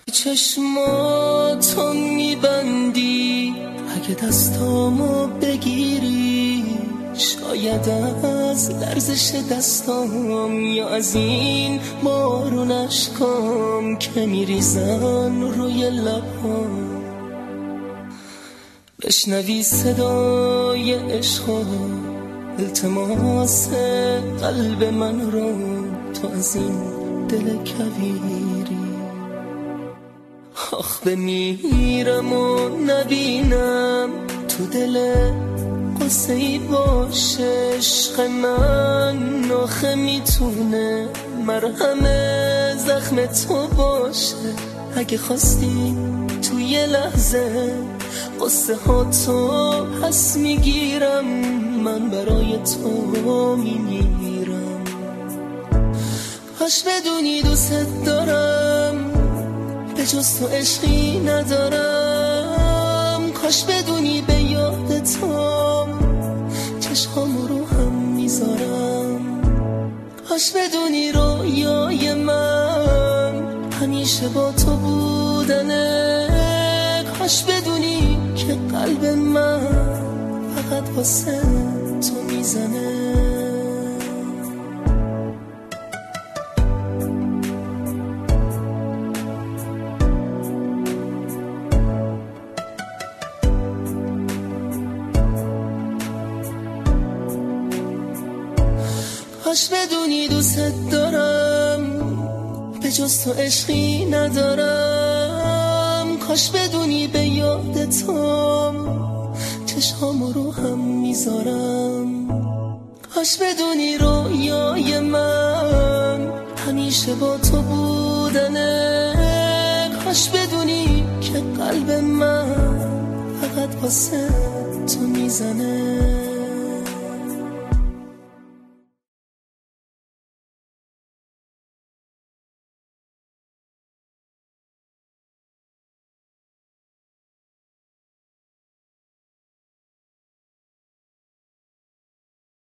چشماتو میبندی، اگه دستامو بگیری شاید از لرزش دستام یا از این بارون اشکام که میریزن روی لبام بشنوی صدای عشق، التماس قلب من رو تو از این دل کویری. آخ بمیرم و نبینم تو دل قصه ای باشه عشق من، آخه میتونه مرهم زخم تو باشه. اگه خواستی تو یه لحظه قصه ها تو پس میگیرم، من برای تو میمیرم. کاش بدونی دوست دارم، به جز تو عشقی ندارم. کاش بدونی به یاد تو چشمامو رو هم میذارم. کاش بدونی رویای من همیشه با تو بودنه. کاش بدونی که قلب من فقط واسه تو میزنه. کاش بدونی دوست دارم، به جز تو عشقی ندارم. کاش بدونی به یاد تو چشمامو رو هم میذارم. کاش بدونی رویای من همیشه با تو بودنه. کاش بدونی که قلب من فقط واسه تو میزنه.